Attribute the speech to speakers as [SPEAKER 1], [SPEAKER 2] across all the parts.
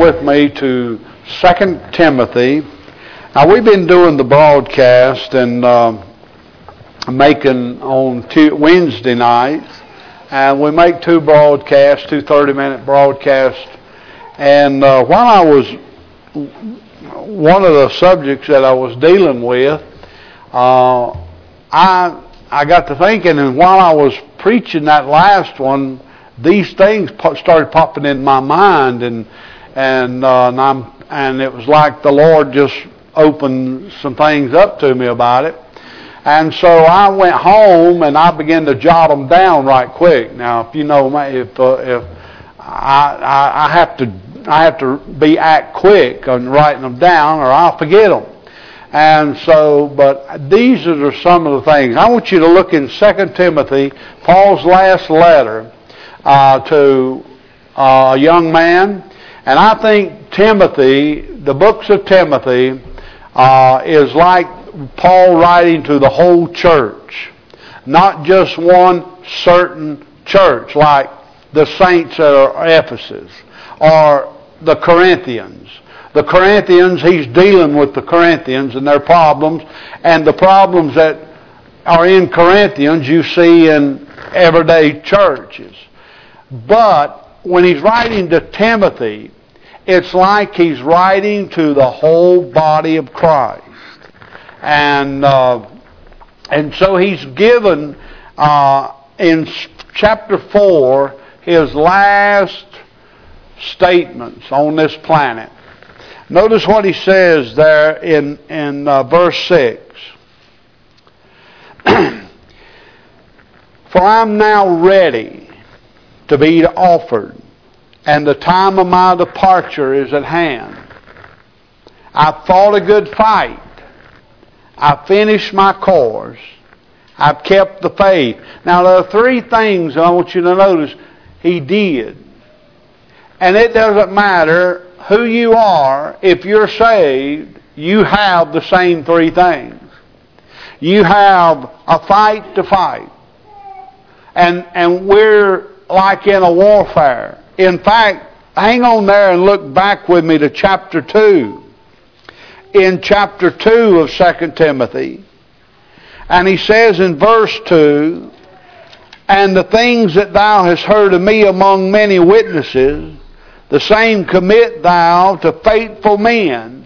[SPEAKER 1] with me to 2 Timothy. Now, we've been doing the broadcast and making on Wednesday nights, and we make two broadcasts, two 30-minute broadcasts. And while I was, one of the subjects that I was dealing with, I got to thinking, and while I was preaching that last one, these things started popping in my mind, and it was like the Lord just opened some things up to me about it. And so I went home and I began to jot them down right quick. Now, if you know me, if I have to act quick on writing them down, or I'll forget them. And so, but these are some of the things. I want you to look in 2 Timothy, Paul's last letter to a young man. And I think Timothy, the books of Timothy, is like Paul writing to the whole church, not just one certain church, like the saints at Ephesus or the Corinthians. The Corinthians, he's dealing with the Corinthians and their problems, and the problems that are in Corinthians you see in everyday churches. But when he's writing to Timothy, it's like he's writing to the whole body of Christ. And so he's given, in chapter 4, his last statements on this planet. Notice what he says there in verse 6. For I'm now ready to be offered, and the time of my departure is at hand. I've fought a good fight. I've finished my course. I've kept the faith. Now, there are three things I want you to notice he did. And it doesn't matter who you are. If you're saved, you have the same three things. You have a fight to fight. And we're like in a warfare. In fact, hang on there and look back with me to chapter 2. In chapter 2 of 2 Timothy. And he says in verse 2, and the things that thou hast heard of me among many witnesses, the same commit thou to faithful men,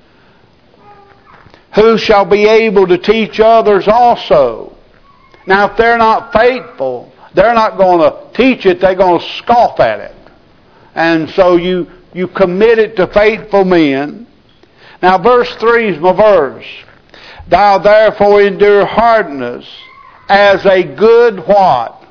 [SPEAKER 1] who shall be able to teach others also. Now, if they're not faithful, they're not going to teach it, they're going to scoff at it. And so you commit it to faithful men. Now, verse 3 is my verse. Thou therefore endure hardness as a good what?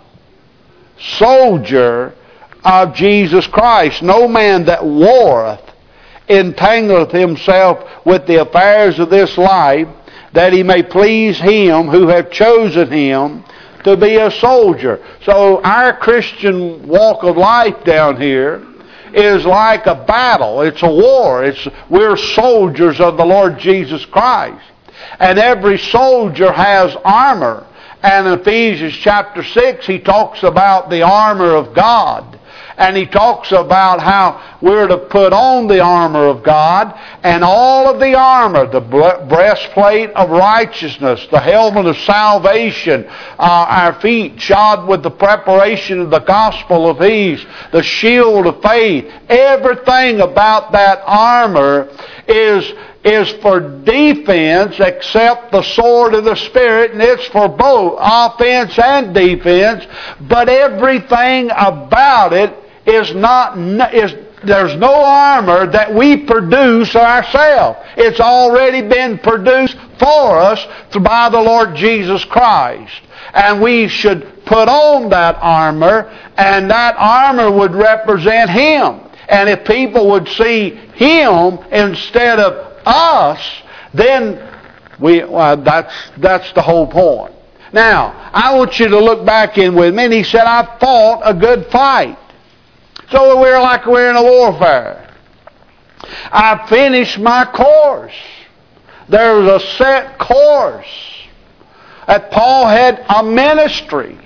[SPEAKER 1] Soldier of Jesus Christ. No man that warreth entangleth himself with the affairs of this life, that he may please him who hath chosen him to be a soldier. So our Christian walk of life down here is like a battle. It's a war. We're soldiers of the Lord Jesus Christ. And every soldier has armor. And in Ephesians chapter 6, he talks about the armor of God. And he talks about how we're to put on the armor of God, and all of the armor, the breastplate of righteousness, the helmet of salvation, our feet shod with the preparation of the gospel of peace, the shield of faith. Everything about that armor is for defense except the sword of the Spirit, and it's for both offense and defense. But everything about it is there's no armor that we produce ourselves. It's already been produced for us by the Lord Jesus Christ. And we should put on that armor, and that armor would represent Him. And if people would see Him instead of us, then that's the whole point. Now, I want you to look back in with me, and he said, I fought a good fight. So we're in a warfare. I finished my course. There was a set course. That Paul had a ministry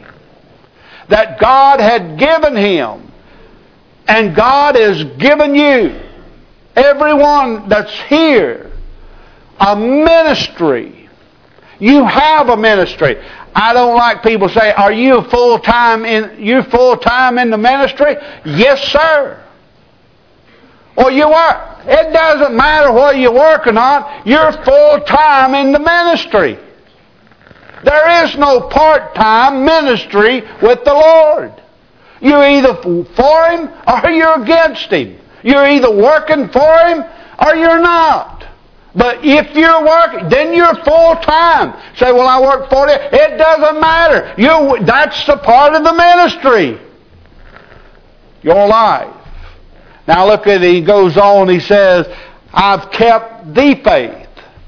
[SPEAKER 1] that God had given him. And God has given you. everyone that's here, a ministry. You have a ministry. I don't like people say, "Are you full-time in the ministry?" Yes, sir. Or you work. It doesn't matter whether you work or not. You're full-time in the ministry. There is no part-time ministry with the Lord. You're either for Him or you're against Him. You're either working for Him or you're not. But if you're working, then you're full-time. Say, "Well, I work 40." It doesn't matter. That's the part of the ministry. Your life. Now look at it. He goes on. He says, "I've kept the faith."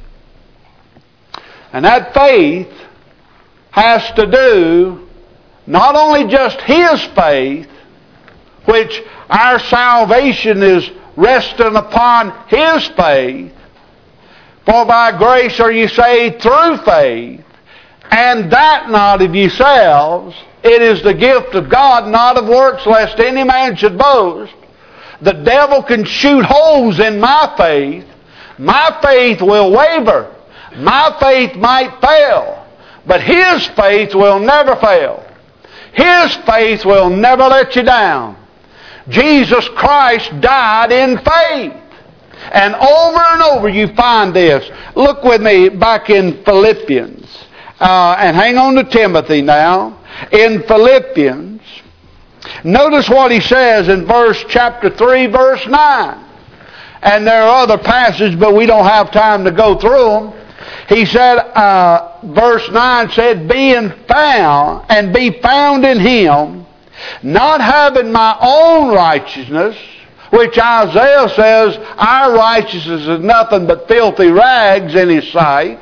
[SPEAKER 1] And that faith has to do not only just His faith, which our salvation is resting upon His faith. For by grace are you saved through faith, and that not of yourselves. It is the gift of God, not of works, lest any man should boast. The devil can shoot holes in my faith. My faith will waver. My faith might fail. But His faith will never fail. His faith will never let you down. Jesus Christ died in faith. And over you find this. Look with me back in Philippians. And hang on to Timothy now. In Philippians, notice what he says in chapter 3, verse 9. And there are other passages, but we don't have time to go through them. He said, verse 9 said, "Be found in Him, not having my own righteousness," which Isaiah says, our righteousness is nothing but filthy rags in His sight.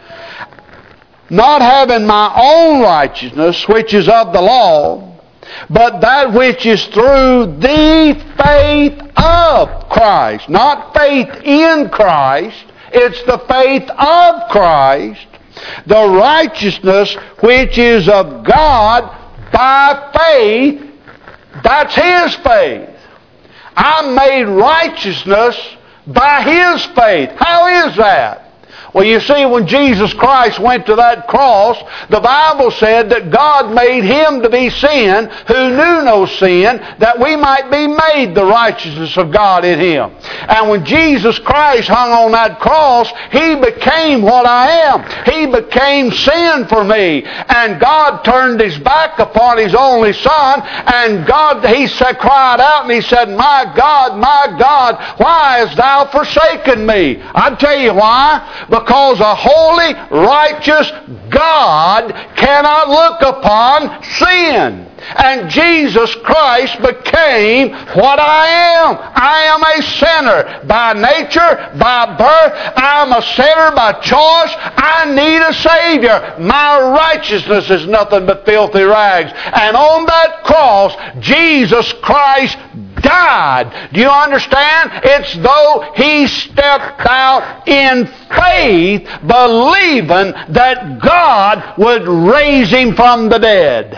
[SPEAKER 1] "Not having my own righteousness, which is of the law, but that which is through the faith of Christ." Not faith in Christ. It's the faith of Christ. "The righteousness which is of God by faith." That's His faith. I'm made righteousness by His faith. How is that? Well, you see, when Jesus Christ went to that cross, the Bible said that God made Him to be sin who knew no sin, that we might be made the righteousness of God in Him. And when Jesus Christ hung on that cross, He became what I am. He became sin for me. And God turned His back upon His only Son, and He cried out and He said, my God, why hast Thou forsaken me?" I'll tell you why. Because a holy, righteous God cannot look upon sin. And Jesus Christ became what I am. I am a sinner by nature, by birth. I'm a sinner by choice. I need a Savior. My righteousness is nothing but filthy rags. And on that cross, Jesus Christ died. Do you understand? It's though He stepped out in faith, believing that God would raise Him from the dead.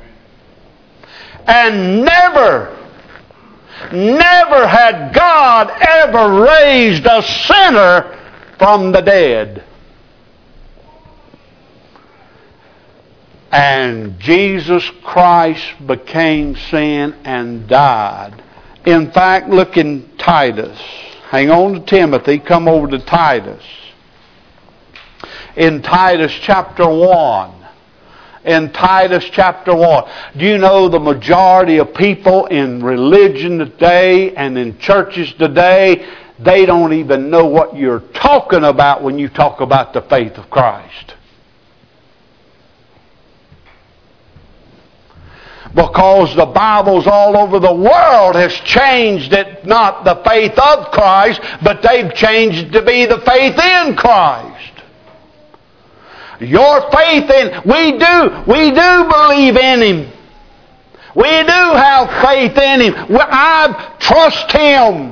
[SPEAKER 1] And never had God ever raised a sinner from the dead. And Jesus Christ became sin and died. In fact, look in Titus. Hang on to Timothy. Come over to Titus. In Titus chapter 1. In Titus chapter 1. Do you know the majority of people in religion today and in churches today, they don't even know what you're talking about when you talk about the faith of Christ? Because the Bibles all over the world has changed it, not the faith of Christ, but they've changed it to be the faith in Christ. Your faith in, we do believe in Him. We do have faith in Him. I trust Him.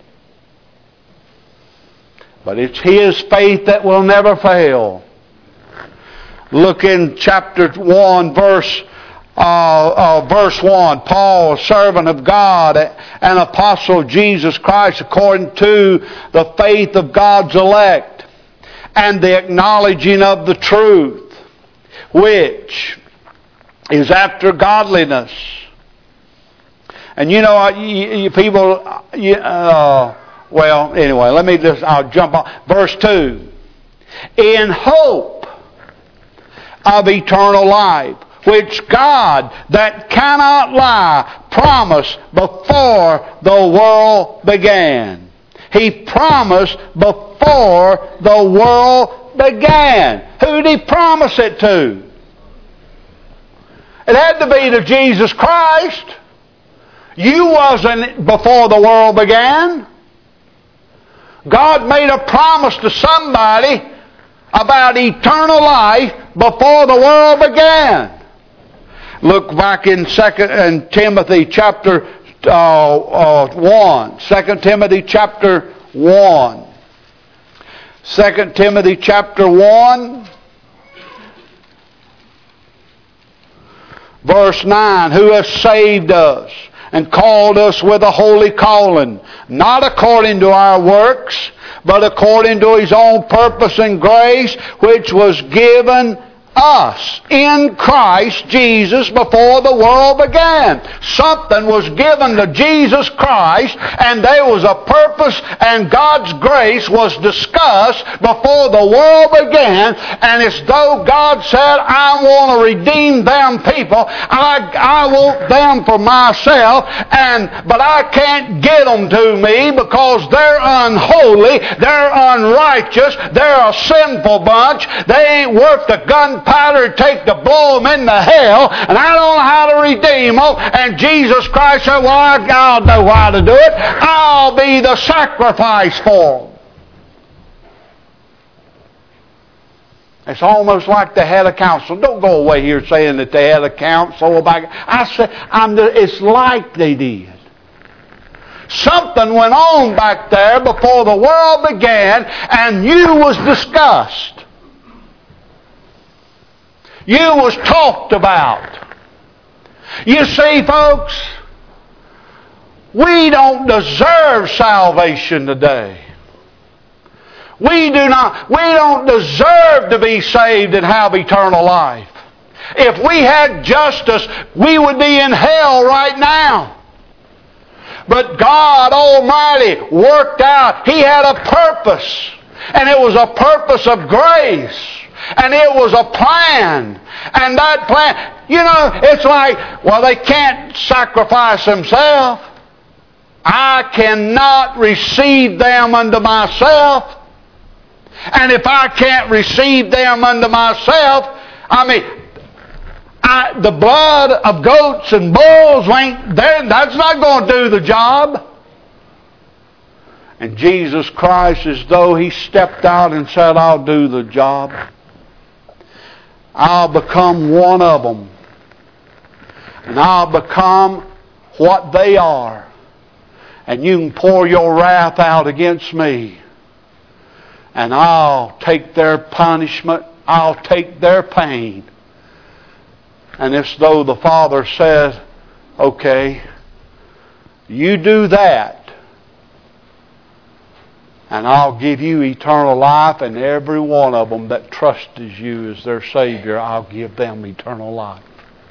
[SPEAKER 1] But it's His faith that will never fail. Look in chapter 1, verse verse 1, Paul, a servant of God, an apostle of Jesus Christ, according to the faith of God's elect, and the acknowledging of the truth, which is after godliness. And you know, well, anyway, I'll jump on. Verse 2. In hope of eternal life, which God, that cannot lie, promised before the world began. He promised before the world began. Who did He promise it to? It had to be to Jesus Christ. You wasn't before the world began. God made a promise to somebody about eternal life before the world began. Look back in 2 Timothy chapter 1. 2 Timothy chapter 1. 2 Timothy chapter 1. Verse 9. Who has saved us and called us with a holy calling, not according to our works, but according to His own purpose and grace, which was given us in Christ Jesus before the world began. Something was given to Jesus Christ, and there was a purpose, and God's grace was discussed before the world began, and it's though God said, I want to redeem them people. I want them for myself, but I can't get them to me because they're unholy, they're unrighteous, they're a sinful bunch, they ain't worth the gunpowder it take to blow them into hell, and I don't know how to redeem them. And Jesus Christ said, well, I'll know how to do it. I'll be the sacrifice for them. It's almost like the head of council. Don't go away here saying that they had a council about it. I say, it's like they did. Something went on back there before the world began, and you was discussed. You was talked about. You see, folks, we don't deserve salvation today. We don't deserve to be saved and have eternal life. If we had justice, we would be in hell right now. But God Almighty worked out. He had a purpose. And it was a purpose of grace. And it was a plan. And that plan, it's like, well, they can't sacrifice themselves. I cannot receive them unto myself. And if I can't receive them unto myself, the blood of goats and bulls ain't there. That's not going to do the job. And Jesus Christ, as though He stepped out and said, I'll do the job. I'll become one of them. And I'll become what they are. And you can pour your wrath out against me. And I'll take their punishment. I'll take their pain. And it's though the Father says, okay, you do that. And I'll give you eternal life, and every one of them that trusts you as their Savior, I'll give them eternal life.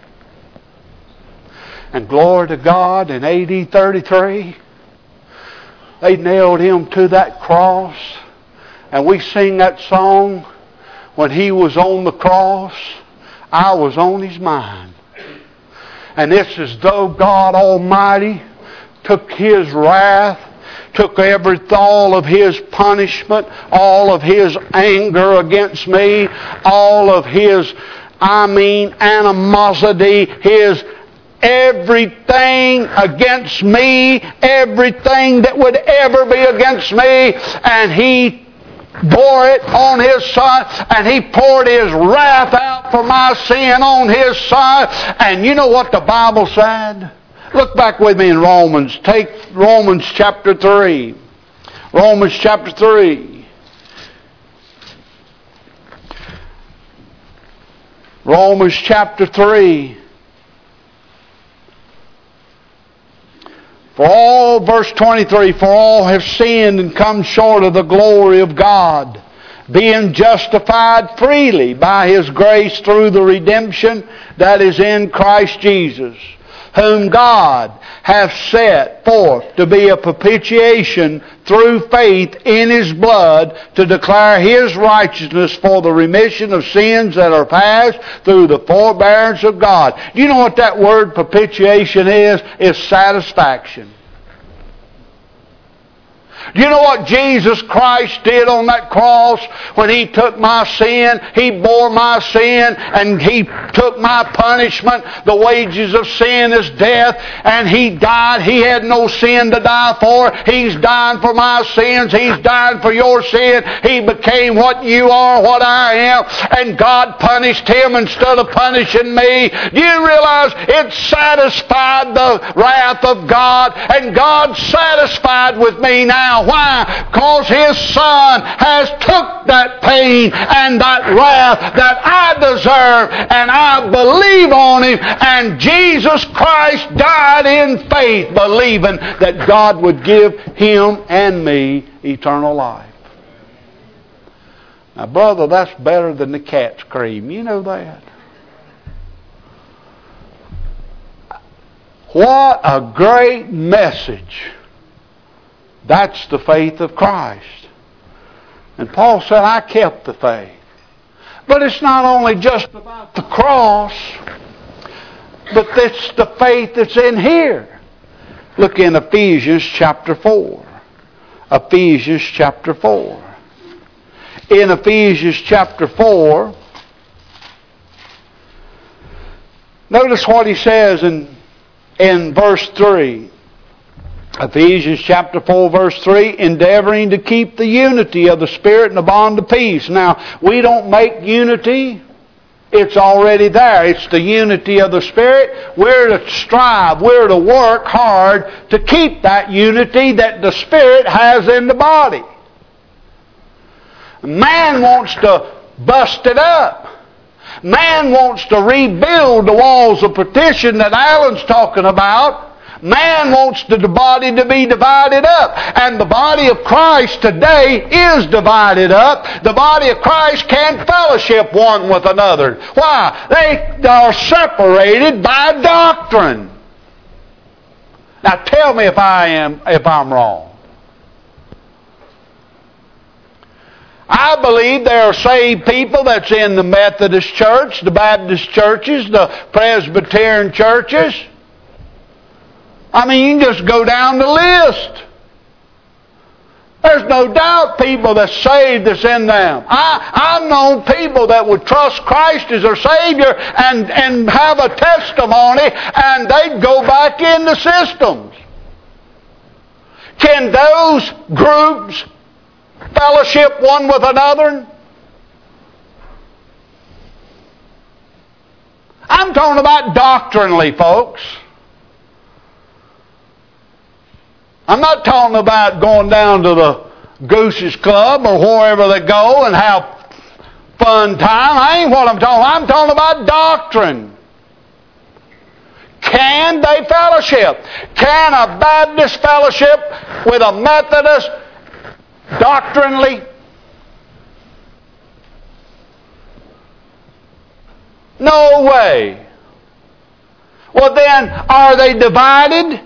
[SPEAKER 1] And glory to God, in AD 33, they nailed Him to that cross. And we sing that song, when He was on the cross, I was on His mind. And it's as though God Almighty took His wrath, took all of His punishment, all of His anger against me, all of His, animosity, His everything against me, everything that would ever be against me, and He bore it on His Son, and He poured His wrath out for my sin on His Son. And you know what the Bible said? Look back with me in Romans. Take Romans chapter 3. Romans chapter 3. Romans chapter 3. verse 23, for all have sinned and come short of the glory of God, being justified freely by His grace through the redemption that is in Christ Jesus, whom God hath set forth to be a propitiation through faith in His blood, to declare His righteousness for the remission of sins that are past through the forbearance of God. Do you know what that word propitiation is? It's satisfaction. Do you know what Jesus Christ did on that cross when He took my sin? He bore my sin and He took my punishment. The wages of sin is death, and He died. He had no sin to die for. He's dying for my sins. He's dying for your sin. He became what you are, what I am, and God punished Him instead of punishing me. Do you realize it satisfied the wrath of God, and God's satisfied with me now? Why? Because His Son has took that pain and that wrath that I deserve, and I believe on Him, and Jesus Christ died in faith, believing that God would give him and me eternal life. Now, brother, that's better than the cat's cream. You know that. What a great message. That's the faith of Christ. And Paul said, I kept the faith. But it's not only just about the cross, but it's the faith that's in here. Look in Ephesians chapter 4. Ephesians chapter 4. In Ephesians chapter 4, notice what he says in verse 3. Ephesians chapter 4 verse 3, endeavoring to keep the unity of the Spirit in the bond of peace. Now, we don't make unity. It's already there. It's the unity of the Spirit. We're to strive. We're to work hard to keep that unity that the Spirit has in the body. Man wants to bust it up. Man wants to rebuild the walls of partition that Alan's talking about. Man wants the body to be divided up. And the body of Christ today is divided up. The body of Christ can't fellowship one with another. Why? They are separated by doctrine. Now tell me if I'm wrong. I believe there are saved people that's in the Methodist church, the Baptist churches, the Presbyterian churches. I mean, you can just go down the list. There's no doubt people that's saved that's in them. I've known people that would trust Christ as their Savior and have a testimony, and they'd go back in the systems. Can those groups fellowship one with another? I'm talking about doctrinally, folks. I'm not talking about going down to the Goose's Club or wherever they go and have fun time. I ain't what I'm talking about. I'm talking about doctrine. Can they fellowship? Can a Baptist fellowship with a Methodist doctrinally? No way. Well then, are they divided?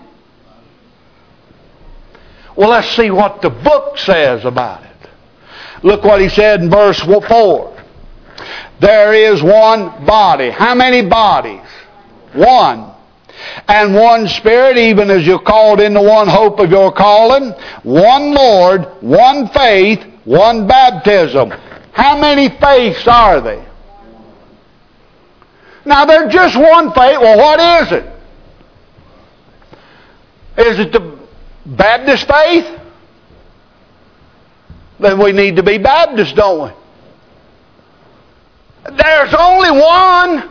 [SPEAKER 1] Well, let's see what the book says about it. Look what he said in verse 4. There is one body. How many bodies? One. And one Spirit, even as you're called into one hope of your calling. One Lord, one faith, one baptism. How many faiths are they? Now, they're just one faith. Well, what is it? Is it the Baptist faith? Then we need to be Baptist, don't we? There's only one.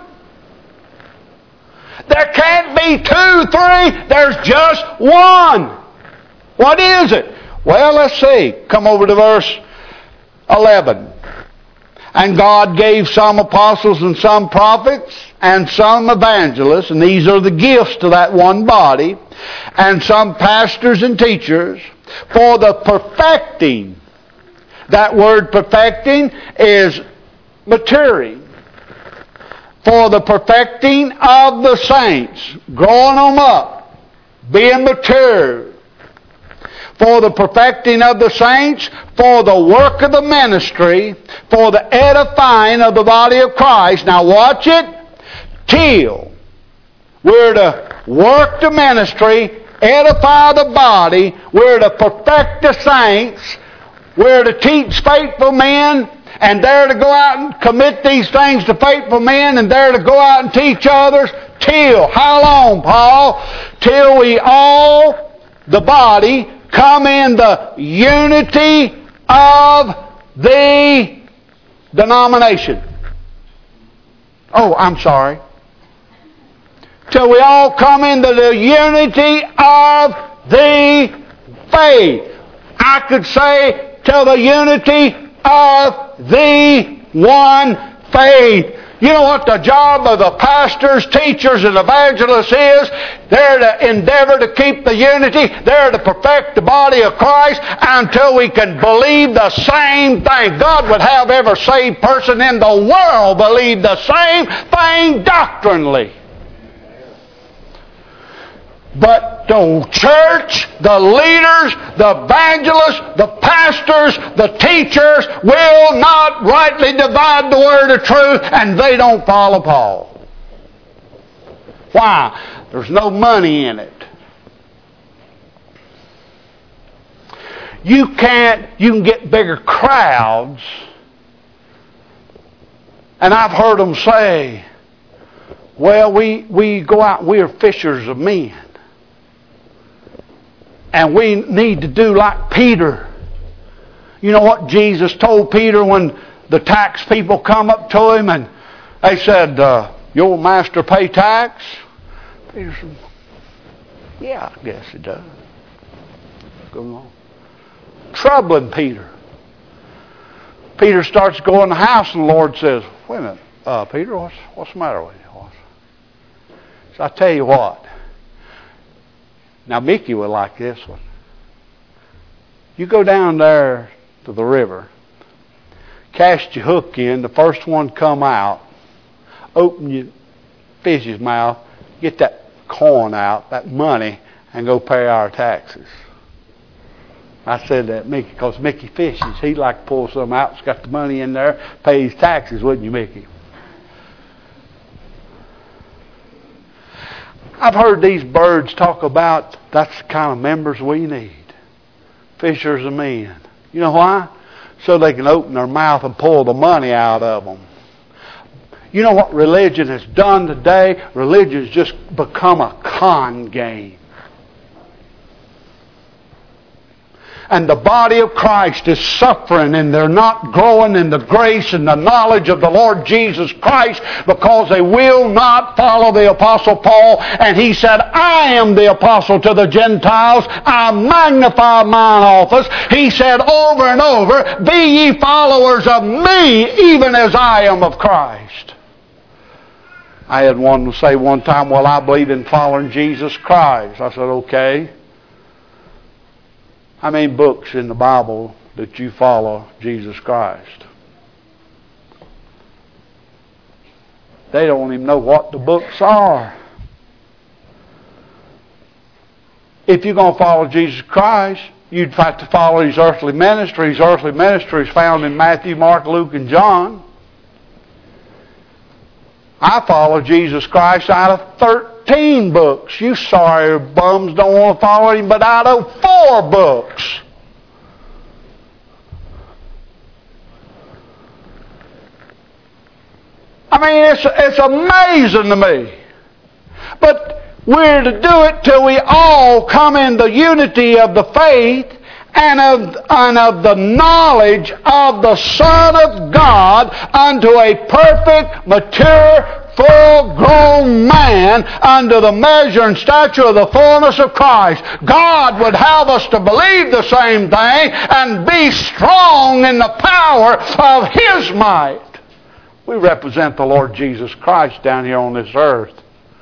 [SPEAKER 1] There can't be 2, 3. There's just one. What is it? Well, let's see. Come over to verse 11. And God gave some apostles and some prophets and some evangelists, and these are the gifts to that one body, and some pastors and teachers, for the perfecting. That word perfecting is maturing. For the perfecting of the saints, growing them up, being mature. For the perfecting of the saints, for the work of the ministry, for the edifying of the body of Christ. Now watch it. Till we're to work the ministry, edify the body, we're to perfect the saints, we're to teach faithful men, and they're to go out and commit these things to faithful men, and they're to go out and teach others. Till, how long, Paul? Till we all, the body, come in the unity of the denomination. Oh, I'm sorry. Till we all come into the unity of the faith. I could say till the unity of the one faith. You know what the job of the pastors, teachers, and evangelists is? They're to endeavor to keep the unity. They're to perfect the body of Christ until we can believe the same thing. God would have every saved person in the world believe the same thing doctrinally. But the church, the leaders, the evangelists, the pastors, the teachers will not rightly divide the word of truth, and they don't follow Paul. Why? There's no money in it. You can get bigger crowds, and I've heard them say, well, we go out and we are fishers of men. And we need to do like Peter. You know what Jesus told Peter when the tax people come up to him and they said, your master pay tax? Peter said, yeah, I guess he does. Go on. Troubling Peter. Peter starts going to the house and the Lord says, wait a minute, Peter, what's the matter with you? So I tell you what. Now, Mickey would like this one. You go down there to the river, cast your hook in, the first one come out, open your fish's mouth, get that coin out, that money, and go pay our taxes. I said that Mickey because Mickey fishes. He'd like to pull some out. He's got the money in there, pay his taxes, wouldn't you, Mickey? I've heard these birds talk about that's the kind of members we need. Fishers of men. You know why? So they can open their mouth and pull the money out of them. You know what religion has done today? Religion has just become a con game. And the body of Christ is suffering, and they're not growing in the grace and the knowledge of the Lord Jesus Christ because they will not follow the Apostle Paul. And he said, I am the apostle to the Gentiles. I magnify mine office. He said over and over, be ye followers of me, even as I am of Christ. I had one say one time, well, I believe in following Jesus Christ. I said, okay. How many books in the Bible that you follow Jesus Christ? They don't even know what the books are. If you're going to follow Jesus Christ, you'd have to follow His earthly ministry. His earthly ministry is found in Matthew, Mark, Luke, and John. I follow Jesus Christ out of 13 books. You sorry bums don't want to follow Him, but out of 4 books. I mean, it's amazing to me. But we're to do it till we all come in the unity of the faith and of the knowledge of the Son of God unto a perfect, mature, full-grown man unto the measure and stature of the fullness of Christ. God would have us to believe the same thing and be strong in the power of His might. We represent the Lord Jesus Christ down here on this earth.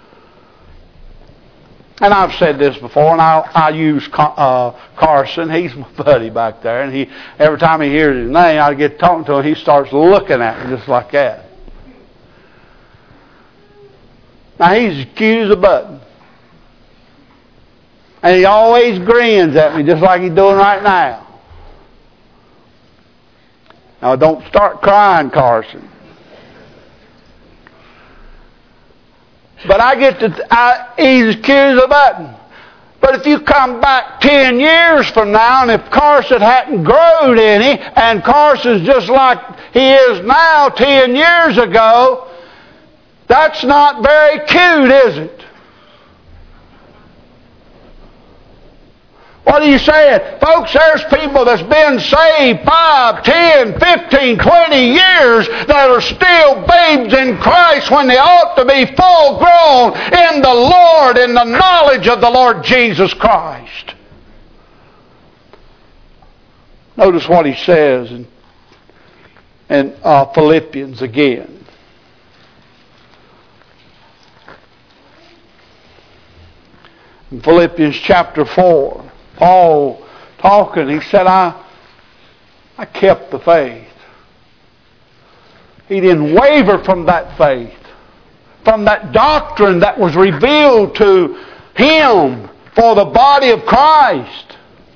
[SPEAKER 1] And I've said this before, and I use Carson. He's my buddy back there, and every time he hears his name, I get talking to him, he starts looking at me just like that. Now, he's as cute as a button. And he always grins at me just like he's doing right now. Now, don't start crying, Carson. But he's as cute as a button. But if you come back 10 years from now, and if Carson hadn't grown any, and Carson's just like he is now 10 years ago, that's not very cute, is it? What are you saying? Folks, there's people that's been saved 5, 10, 15, 20 years that are still babes in Christ when they ought to be full grown in the Lord, in the knowledge of the Lord Jesus Christ. Notice what he says in Philippians again. In Philippians chapter 4. Paul talking, he said, I kept the faith. He didn't waver from that faith, from that doctrine that was revealed to him for the body of Christ.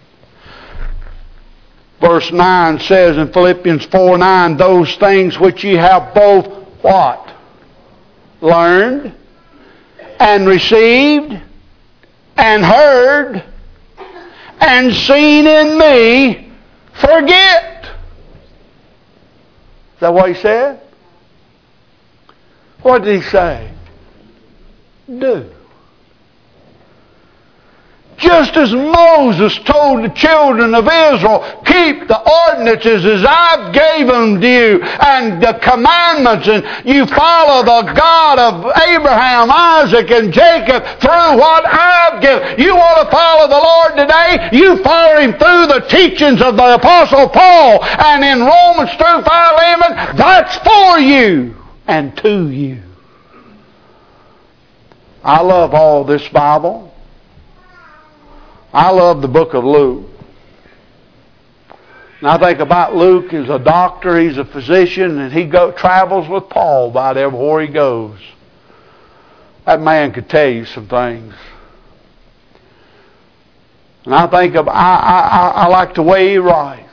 [SPEAKER 1] Verse 9 says in Philippians 4:9, those things which ye have both what? Learned and received and heard and seen in me, forget. Is that what he said? What did he say? Do. Just as Moses told the children of Israel, keep the ordinances as I've given to you, and the commandments, and you follow the God of Abraham, Isaac, and Jacob through what I've given. You want to follow the Lord today? You follow Him through the teachings of the Apostle Paul, and in Romans through Philemon, that's for you and to you. I love all this Bible. I love the book of Luke. And I think about Luke as a doctor, he's a physician, and he travels with Paul about everywhere he goes. That man could tell you some things. And I think I like the way he writes.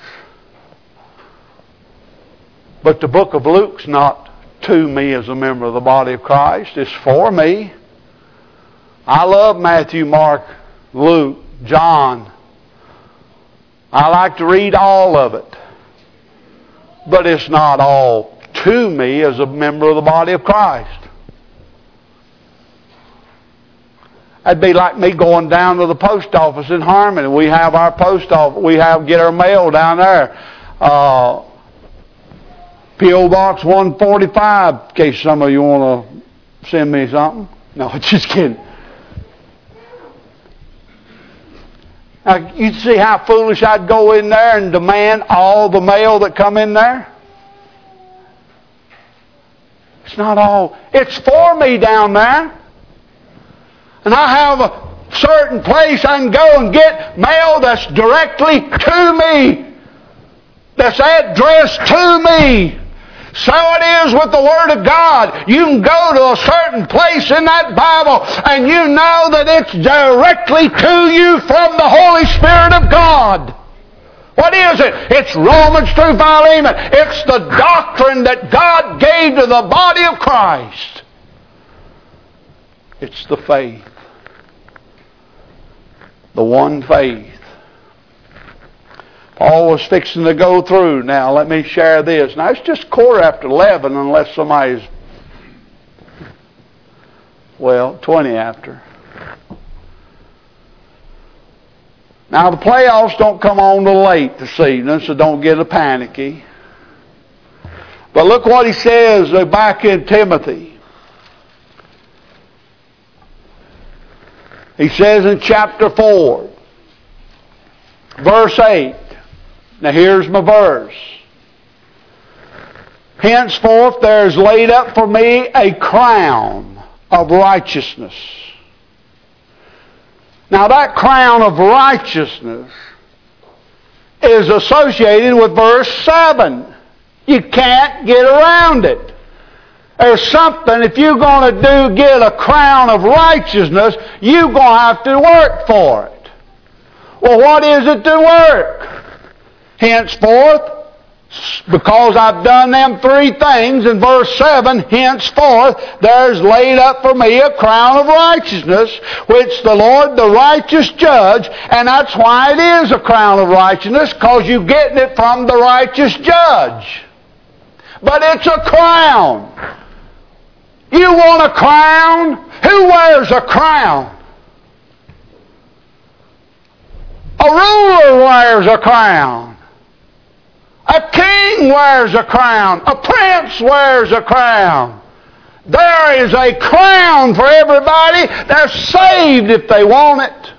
[SPEAKER 1] But the book of Luke's not to me as a member of the body of Christ. It's for me. I love Matthew, Mark, Luke, John. I like to read all of it. But it's not all to me as a member of the body of Christ. That'd be like me going down to the post office in Harmony. We have our post office. Get our mail down there. P.O. Box 145, in case some of you want to send me something. No, just kidding. Now, you see how foolish I'd go in there and demand all the mail that come in there? It's not all. It's for me down there. And I have a certain place I can go and get mail that's directly to me. That's addressed to me. So it is with the Word of God. You can go to a certain place in that Bible and you know that it's directly to you from the Holy Spirit of God. What is it? It's Romans through Philemon. It's the doctrine that God gave to the body of Christ. It's the faith. The one faith. Paul was fixing to go through. Now, let me share this. Now, it's just 11:15 unless somebody's, 20 after. Now, the playoffs don't come on till late this evening, so don't get panicky. But look what he says back in Timothy. He says in chapter 4, verse 8. Now here's my verse. Henceforth there is laid up for me a crown of righteousness. Now that crown of righteousness is associated with verse 7. You can't get around it. There's something, if you're going to get a crown of righteousness, you're going to have to work for it. Well, what is it to work? Henceforth, because I've done them three things, in verse 7, henceforth there's laid up for me a crown of righteousness, which the Lord, the righteous judge, and that's why it is a crown of righteousness, because you're getting it from the righteous judge. But it's a crown. You want a crown? Who wears a crown? A ruler wears a crown. A king wears a crown. A prince wears a crown. There is a crown for everybody. They're saved if they want it.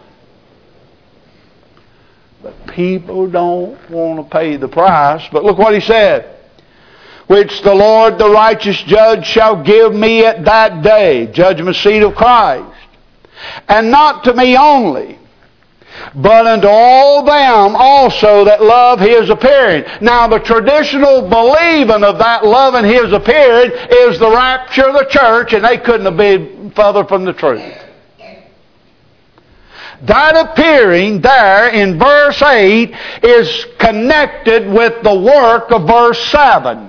[SPEAKER 1] But people don't want to pay the price. But look what he said. Which the Lord, the righteous judge, shall give me at that day, judgment seat of Christ. And not to me only, but unto all them also that love His appearing. Now the traditional believing of that loving His appearing is the rapture of the church, and they couldn't have been further from the truth. That appearing there in verse 8 is connected with the work of verse 7.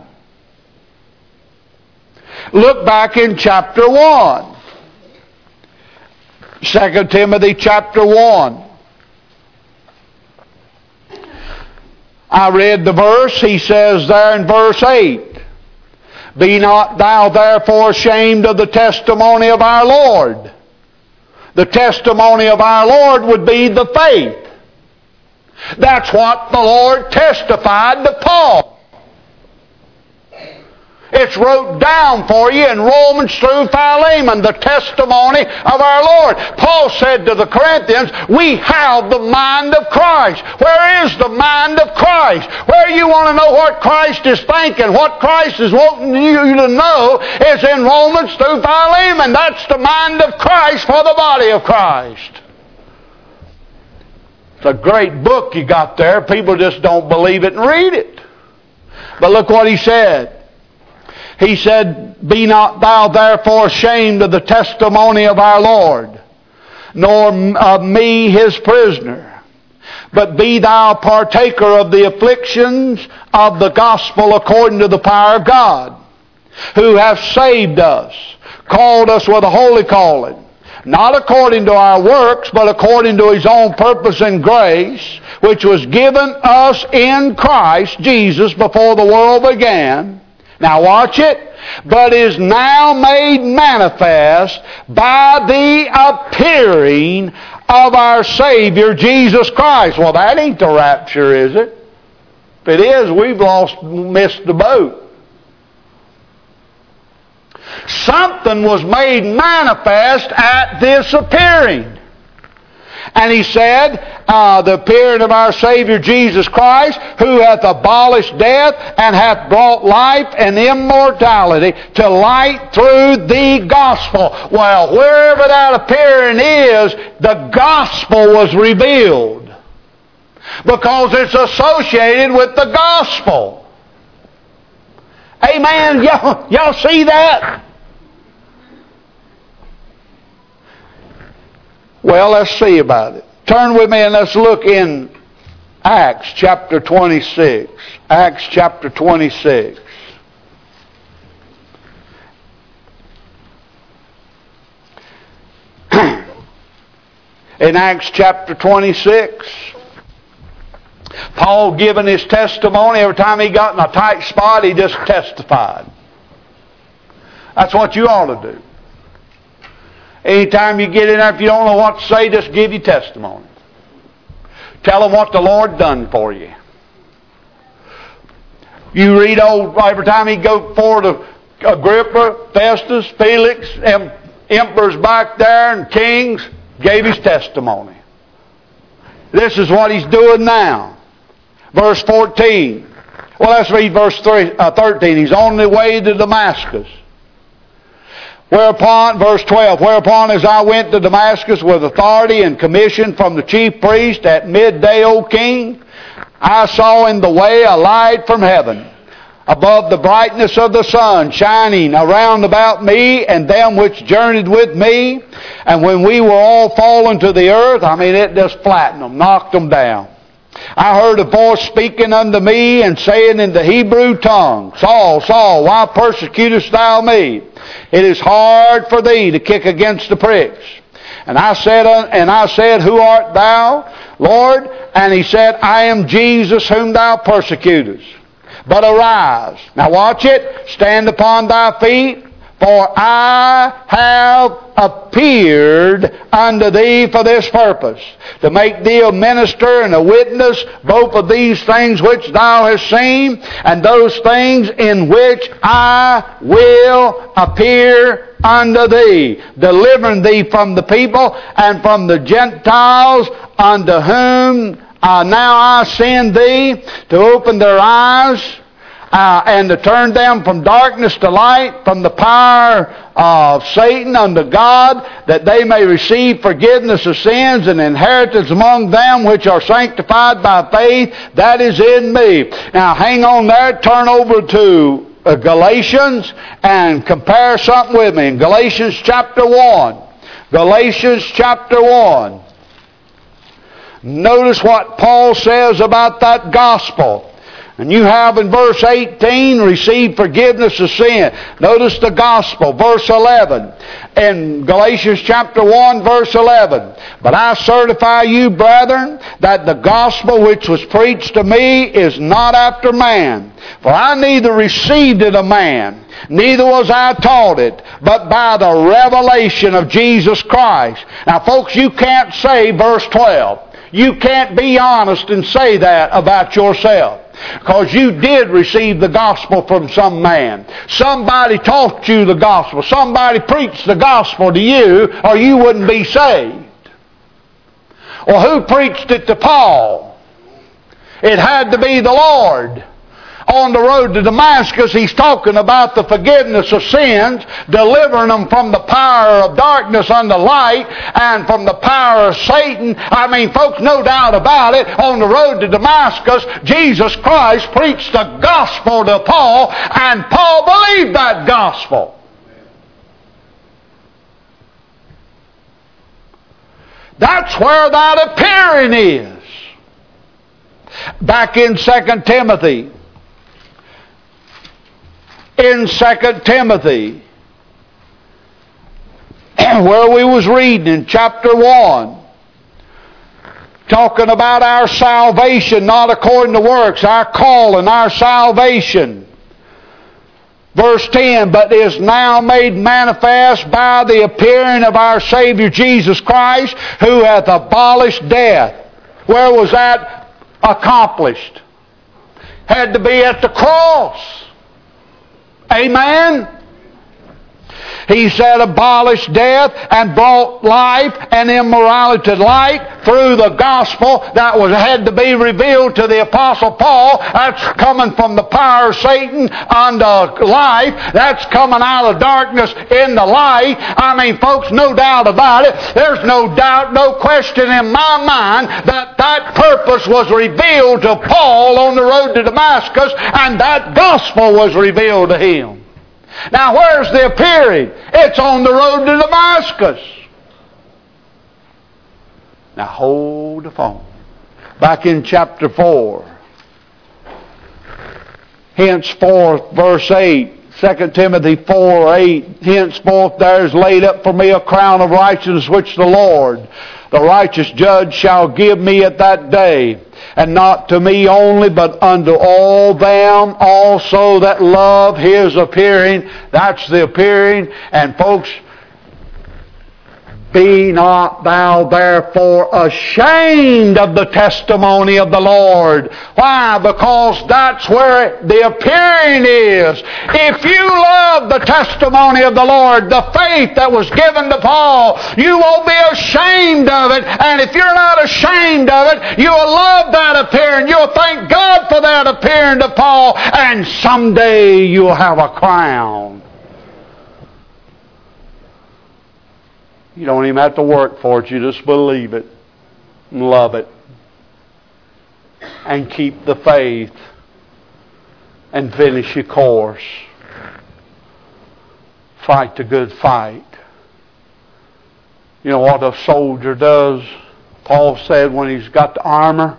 [SPEAKER 1] Look back in chapter 1. 2 Timothy chapter 1. I read the verse. He says there in verse 8, Be not thou therefore ashamed of the testimony of our Lord. The testimony of our Lord would be the faith. That's what the Lord testified to Paul. It's wrote down for you in Romans through Philemon, the testimony of our Lord. Paul said to the Corinthians, we have the mind of Christ. Where is the mind of Christ? Where you want to know what Christ is thinking, what Christ is wanting you to know, is in Romans through Philemon. That's the mind of Christ for the body of Christ. It's a great book you got there. People just don't believe it and read it. But look what he said. He said, Be not thou therefore ashamed of the testimony of our Lord, nor of me his prisoner, but be thou partaker of the afflictions of the gospel according to the power of God, who hath saved us, called us with a holy calling, not according to our works, but according to His own purpose and grace, which was given us in Christ Jesus before the world began. Now watch it. But is now made manifest by the appearing of our Savior Jesus Christ. Well, that ain't the rapture, is it? If it is, we've missed the boat. Something was made manifest at this appearing. And he said, the appearing of our Savior Jesus Christ, who hath abolished death and hath brought life and immortality to light through the gospel. Well, wherever that appearing is, the gospel was revealed. Because it's associated with the gospel. Amen. Y'all see that? Well, let's see about it. Turn with me and let's look in Acts chapter 26. Acts chapter 26. In Acts chapter 26, Paul giving his testimony. Every time he got in a tight spot, he just testified. That's what you ought to do. Anytime you get in there, if you don't know what to say, just give your testimony. Tell them what the Lord done for you. You read every time he go forward to Agrippa, Festus, Felix, emperors back there and kings, gave his testimony. This is what he's doing now. Verse 14. Well, let's read verse 13. He's on the way to Damascus. Whereupon, verse 12, whereupon as I went to Damascus with authority and commission from the chief priest at midday, O king, I saw in the way a light from heaven, above the brightness of the sun, shining around about me and them which journeyed with me. And when we were all fallen to the earth, it just flattened them, knocked them down. I heard a voice speaking unto me and saying in the Hebrew tongue, Saul, Saul, why persecutest thou me? It is hard for thee to kick against the pricks. And I said, Who art thou, Lord? And he said, I am Jesus whom thou persecutest. But arise. Now watch it. Stand upon thy feet. For I have appeared unto thee for this purpose, to make thee a minister and a witness both of these things which thou hast seen, and those things in which I will appear unto thee, delivering thee from the people and from the Gentiles, unto whom now I send thee, to open their eyes, and to turn them from darkness to light, from the power of Satan unto God, that they may receive forgiveness of sins and inheritance among them which are sanctified by faith that is in me. Now hang on there, turn over to Galatians and compare something with me. In Galatians chapter 1. Galatians chapter 1. Notice what Paul says about that gospel. And you have in verse 18, receive forgiveness of sin. Notice the gospel, verse 11. In Galatians chapter 1, verse 11. But I certify you, brethren, that the gospel which was preached to me is not after man. For I neither received it of man, neither was I taught it, but by the revelation of Jesus Christ. Now folks, you can't say verse 12. You can't be honest and say that about yourself. Because you did receive the gospel from some man. Somebody taught you the gospel. Somebody preached the gospel to you, or you wouldn't be saved. Well, who preached it to Paul? It had to be the Lord. On the road to Damascus, he's talking about the forgiveness of sins, delivering them from the power of darkness unto light, and from the power of Satan. Folks, no doubt about it, on the road to Damascus, Jesus Christ preached the gospel to Paul, and Paul believed that gospel. That's where that appearing is. Back in 2 Timothy. In 2 Timothy, where we was reading in chapter 1, talking about our salvation, not according to works, our call and our salvation. Verse 10, but is now made manifest by the appearing of our Savior Jesus Christ, who hath abolished death. Where was that accomplished? Had to be at the cross. Amen? He said, abolished death and brought life and immorality to light through the gospel that had to be revealed to the Apostle Paul. That's coming from the power of Satan unto life. That's coming out of darkness into light. Folks, no doubt about it. There's no doubt, no question in my mind that that purpose was revealed to Paul on the road to Damascus, and that gospel was revealed to him. Now, where's the appearing? It's on the road to Damascus. Now, hold the phone. Back in chapter 4. Henceforth, verse 8. 2 Timothy 4:8. Henceforth there is laid up for me a crown of righteousness, which the Lord, the righteous judge, shall give me at that day. And not to me only, but unto all them also that love his appearing. That's the appearing. And folks, Be not thou therefore ashamed of the testimony of the Lord. Why? Because that's where the appearing is. If you love the testimony of the Lord, the faith that was given to Paul, you won't be ashamed of it. And if you're not ashamed of it, you'll love that appearing. You'll thank God for that appearing to Paul. And someday you'll have a crown. You don't even have to work for it. You just believe it and love it. And keep the faith and finish your course. Fight the good fight. You know what a soldier does? Paul said when he's got the armor,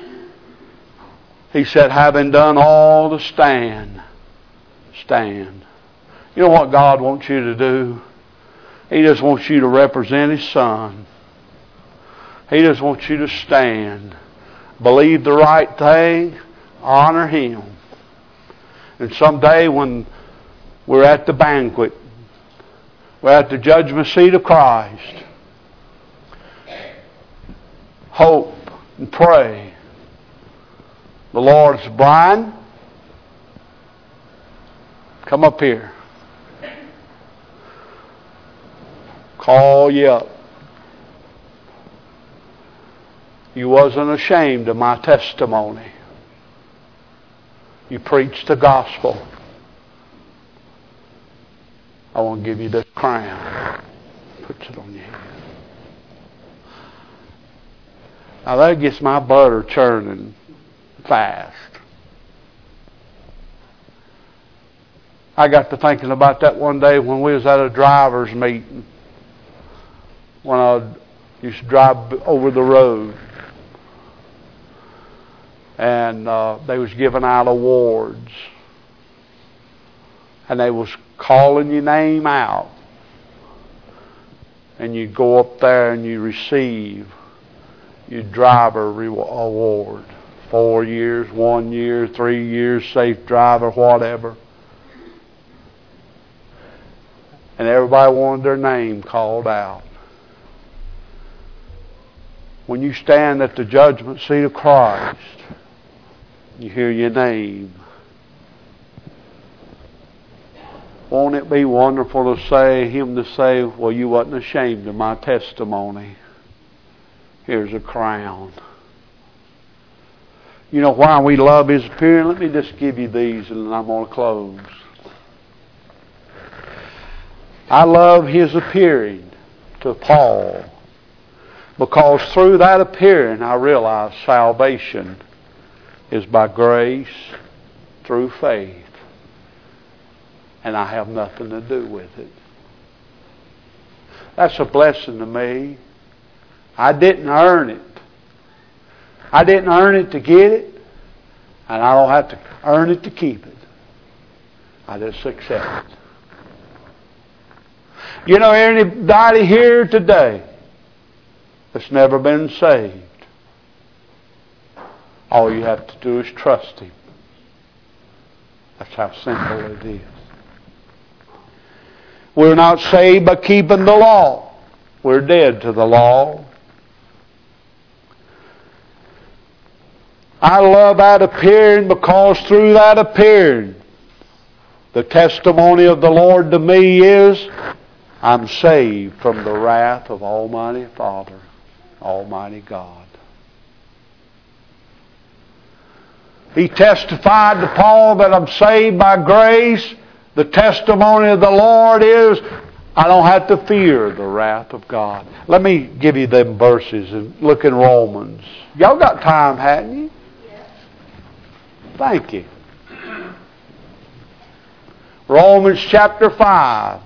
[SPEAKER 1] he said, having done all to stand, stand. You know what God wants you to do? He just wants you to represent His Son. He just wants you to stand. Believe the right thing. Honor Him. And someday when we're at the banquet, we're at the judgment seat of Christ, hope and pray. The Lord's Brian, come up here. Call you up. You wasn't ashamed of my testimony. You preached the gospel. I want to give you this crown. Puts it on your head. Now that gets my butter churning fast. I got to thinking about that one day when we was at a driver's meeting. When I used to drive over the road. And they was giving out awards. And they was calling your name out. And you'd go up there and you receive your driver award. 4 years, 1 year, 3 years, safe driver, whatever. And everybody wanted their name called out. When you stand at the judgment seat of Christ, you hear your name. Won't it be wonderful to say, Him to say, well, you wasn't ashamed of my testimony. Here's a crown. You know why we love His appearing? Let me just give you these and then I'm going to close. I love His appearing to Paul because through that appearing I realize salvation is by grace through faith. And I have nothing to do with it. That's a blessing to me. I didn't earn it. I didn't earn it to get it. And I don't have to earn it to keep it. I just accept it. You know, anybody here today that's never been saved, all you have to do is trust Him. That's how simple it is. We're not saved by keeping the law. We're dead to the law. I love that appearing because through that appearing, the testimony of the Lord to me is, I'm saved from the wrath of Almighty Father, Almighty God. He testified to Paul that I'm saved by grace. The testimony of the Lord is, I don't have to fear the wrath of God. Let me give you them verses and look in Romans. Y'all got time, hadn't you? Yes. Thank you. Romans chapter 5.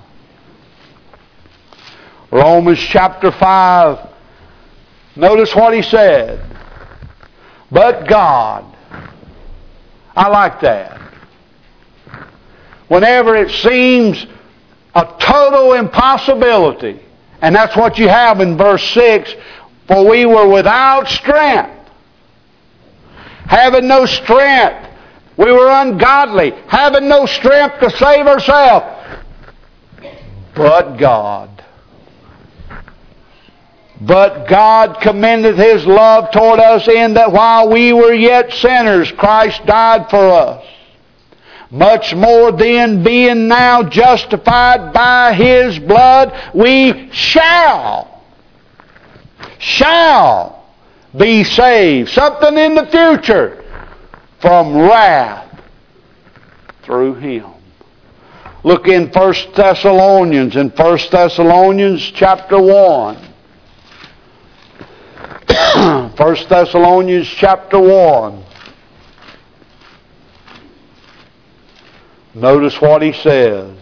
[SPEAKER 1] Romans chapter 5. Notice what he said. But God. I like that. Whenever it seems a total impossibility, and that's what you have in verse 6, for we were without strength, having no strength, we were ungodly, having no strength to save ourselves, but God. But God commendeth His love toward us in that while we were yet sinners, Christ died for us. Much more then, being now justified by His blood, we shall be saved. Something in the future from wrath through Him. Look in 1 Thessalonians, in 1 Thessalonians chapter 1. 1 Thessalonians chapter 1. Notice what he says.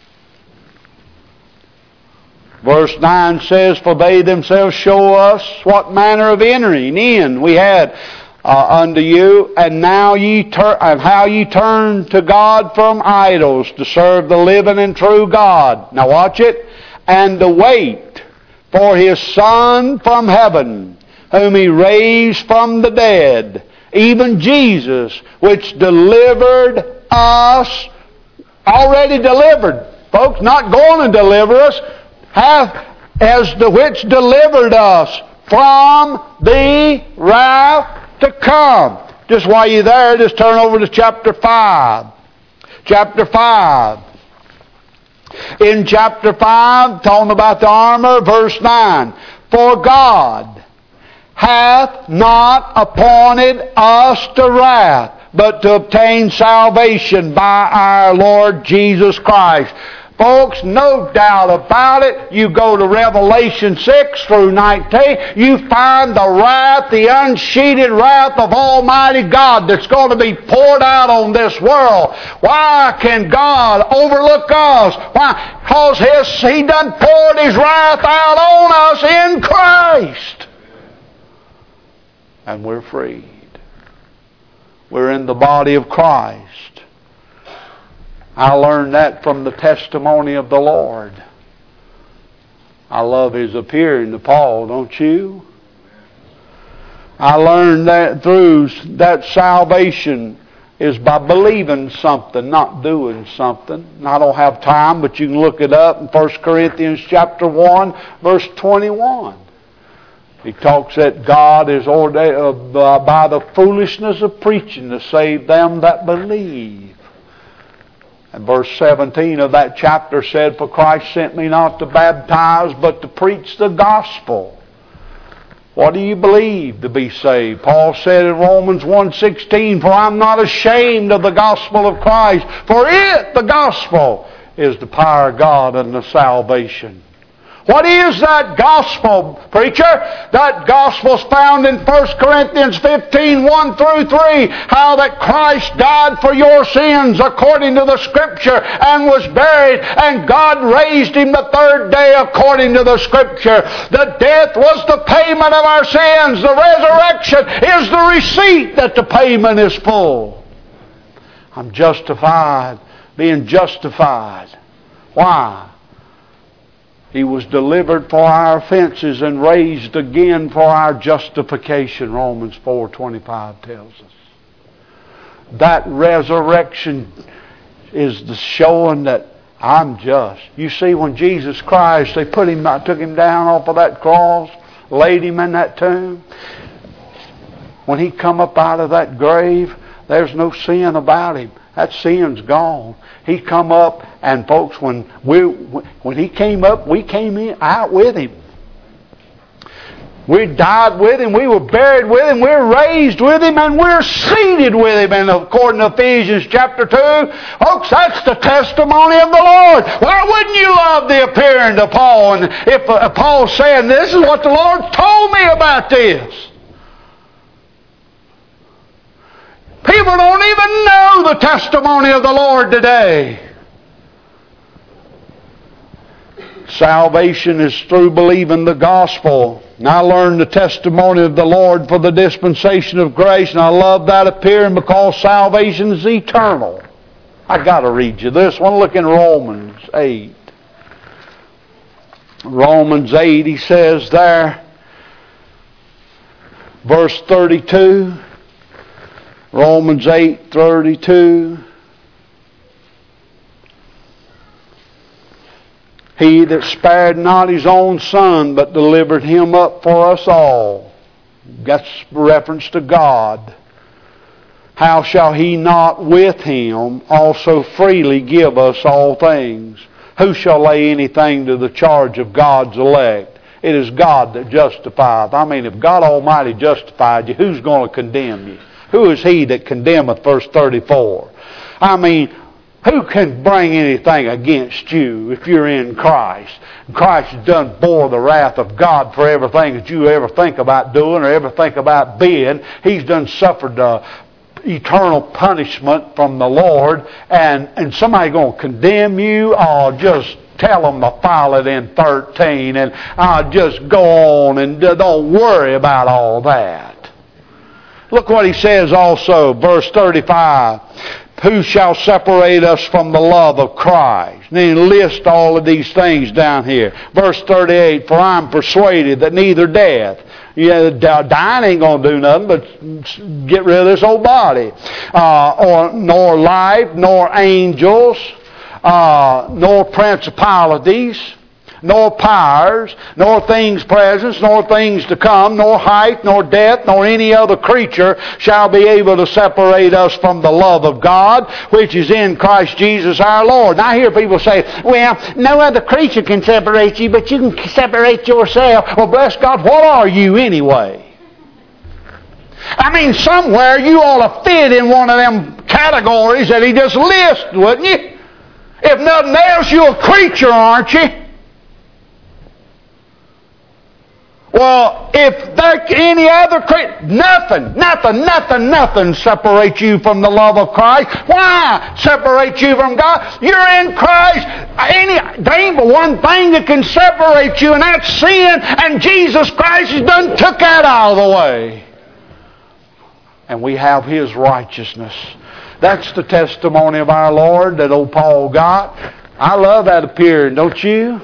[SPEAKER 1] Verse 9 says, For they themselves show us what manner of entering in we had unto you, and now and how ye turn to God from idols to serve the living and true God. Now watch it. And to wait for His Son from heaven, whom He raised from the dead, even Jesus, which delivered us, already delivered, folks, not going to deliver us, as the which delivered us from the wrath to come. Just while you're there, just turn over to chapter 5. Chapter 5. In chapter 5, talking about the armor, verse 9. For God hath not appointed us to wrath, but to obtain salvation by our Lord Jesus Christ. Folks, no doubt about it. You go to Revelation 6 through 19, you find the wrath, the unsheeted wrath of Almighty God that's going to be poured out on this world. Why can God overlook us? Why? Because He done poured His wrath out on us in Christ. And we're freed. We're in the body of Christ. I learned that from the testimony of the Lord. I love His appearing to Paul, don't you? I learned that through that salvation is by believing something, not doing something. And I don't have time, but you can look it up in 1 Corinthians chapter 1, verse 21. He talks that God is ordained by the foolishness of preaching to save them that believe. And verse 17 of that chapter said, For Christ sent me not to baptize, but to preach the gospel. What do you believe to be saved? Paul said in Romans 1:16, For I'm not ashamed of the gospel of Christ, for it, the gospel, is the power of God unto salvation. What is that gospel, preacher? That gospel's found in 1 Corinthians 15, 1 through 3. How that Christ died for your sins according to the Scripture and was buried, and God raised Him the third day according to the Scripture. The death was the payment of our sins. The resurrection is the receipt that the payment is full. I'm justified, being justified. Why? He was delivered for our offenses and raised again for our justification, Romans 4:25 tells us. That resurrection is the showing that I'm just. You see, when Jesus Christ, they took Him down off of that cross, laid Him in that tomb. When He come up out of that grave, there's no sin about Him. That sin's gone. He come up, and folks, when He came up, we came out with Him. We died with Him. We were buried with Him. We're raised with Him, and we're seated with Him. And according to Ephesians chapter 2, folks, that's the testimony of the Lord. Why wouldn't you love the appearing to Paul? And if Paul's saying, this is what the Lord told me about this. People don't even know the testimony of the Lord today. Salvation is through believing the gospel. And I learned the testimony of the Lord for the dispensation of grace, and I love that appearing because salvation is eternal. I got to read you this one. Look in Romans 8. Romans 8, he says there, verse 32. Romans 8:32. He that spared not his own Son, but delivered him up for us all. That's reference to God. How shall he not with him also freely give us all things? Who shall lay anything to the charge of God's elect? It is God that justifieth. I mean, if God Almighty justified you, who's going to condemn you? Who is he that condemneth, verse 34? I mean, who can bring anything against you if you're in Christ? Christ has done bore the wrath of God for everything that you ever think about doing or ever think about being. He's done suffered eternal punishment from the Lord, and somebody going to condemn you? Oh, just tell them to file it in 13, and I'll just go on and don't worry about all that. Look what he says also, verse 35. Who shall separate us from the love of Christ? And then he lists all of these things down here. Verse 38, for I am persuaded that neither death, dying ain't going to do nothing but get rid of this old body, nor life, nor angels, nor principalities, nor powers, nor things present, nor things to come, nor height, nor depth, nor any other creature shall be able to separate us from the love of God, which is in Christ Jesus our Lord. Now I hear people say, well, no other creature can separate you, but you can separate yourself. Well, bless God, what are you anyway? I mean, somewhere you ought to fit in one of them categories that he just lists, wouldn't you? If nothing else, you're a creature, aren't you? Well, if there any other creature, nothing separates you from the love of Christ. Why separate you from God? You're in Christ. There ain't but one thing that can separate you, and that's sin, and Jesus Christ has done took that out of the way. And we have His righteousness. That's the testimony of our Lord that old Paul got. I love that appearing, don't you?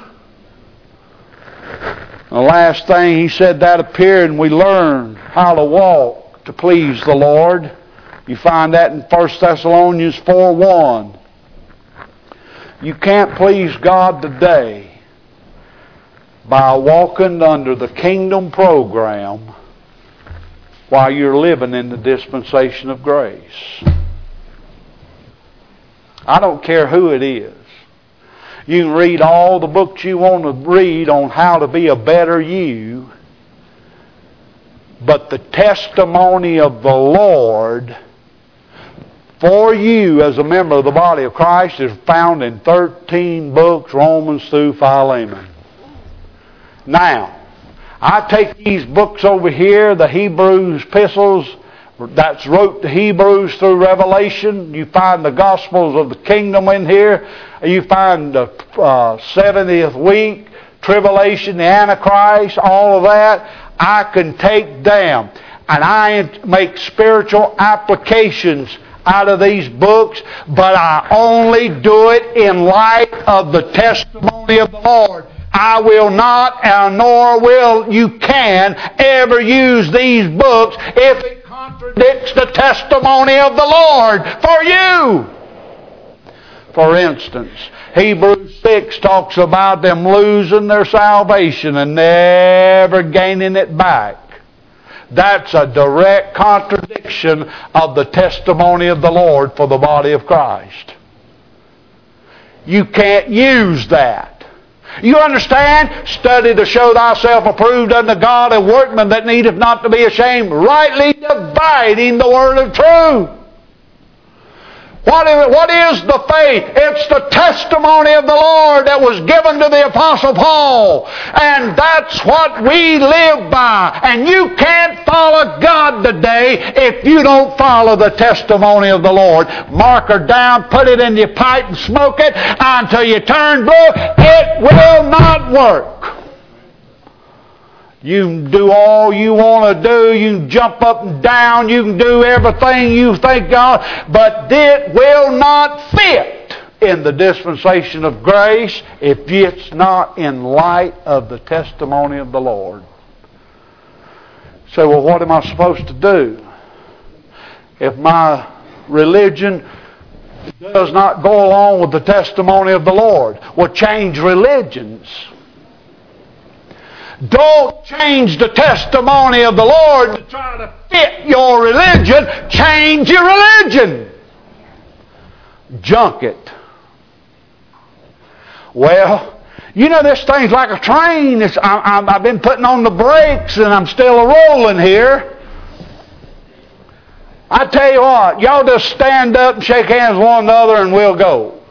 [SPEAKER 1] The last thing he said, that appeared, and we learned how to walk to please the Lord. You find that in 1 Thessalonians 4:1. You can't please God today by walking under the kingdom program while you're living in the dispensation of grace. I don't care who it is. You can read all the books you want to read on how to be a better you, but the testimony of the Lord for you as a member of the body of Christ is found in 13 books, Romans through Philemon. Now, I take these books over here, the Hebrews epistles, that's wrote to Hebrews through Revelation. You find the Gospels of the Kingdom in here. You find the 70th week, tribulation, the Antichrist, all of that. I can take them and I make spiritual applications out of these books, but I only do it in light of the testimony of the Lord. I will not, nor will you can ever use these books if it contradicts the testimony of the Lord for you. For instance, Hebrews 6 talks about them losing their salvation and never gaining it back. That's a direct contradiction of the testimony of the Lord for the body of Christ. You can't use that. You understand? Study to show thyself approved unto God, a workman that needeth not to be ashamed, rightly dividing the word of truth. What is the faith? It's the testimony of the Lord that was given to the Apostle Paul. And that's what we live by. And you can't follow God today if you don't follow the testimony of the Lord. Mark her down, put it in your pipe and smoke it until you turn blue. It will not work. You can do all you want to do. You can jump up and down. You can do everything you think God. But it will not fit in the dispensation of grace if it's not in light of the testimony of the Lord. So, well, what am I supposed to do? If my religion does not go along with the testimony of the Lord will change religions. Don't change the testimony of the Lord to try to fit your religion. Change your religion. Junk it. Well, you know, this thing's like a train. I've been putting on the brakes and I'm still rolling here. I tell you what, y'all just stand up and shake hands with one another and we'll go.